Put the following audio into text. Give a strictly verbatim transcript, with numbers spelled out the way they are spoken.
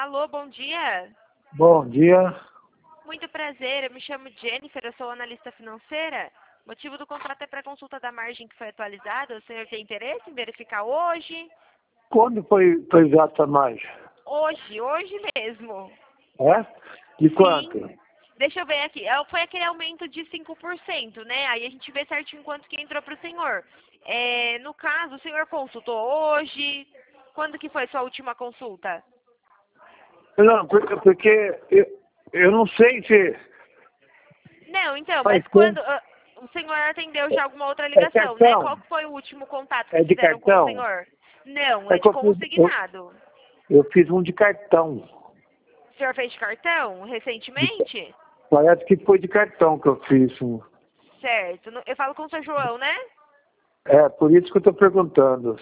Alô, bom dia. Bom dia. Muito prazer, eu me chamo Jennifer, eu sou analista financeira. O motivo do contrato é para consulta da margem que foi atualizada. O senhor tem interesse em verificar hoje? Quando foi, foi exata mais? Hoje, hoje mesmo. É? De quanto? Sim. Deixa eu ver aqui. É, Foi aquele aumento de cinco por cento, né? Aí a gente vê certinho quanto que entrou para o senhor. É, no caso, o senhor consultou hoje? Quando que foi sua última consulta? Não, porque, porque eu, eu não sei se Não, então, faz mas quando tempo. ah, o senhor atendeu já alguma outra É ligação, né? cartão? Qual que foi o último contato que É de fizeram com o cartão? senhor? Não, É é que de eu fiz, eu, consignado. eu fiz um de cartão. O senhor fez de cartão De- recentemente? parece que foi de cartão que eu fiz. um. Certo. No- Eu falo com o senhor João, né? É, por isso que eu estou perguntando.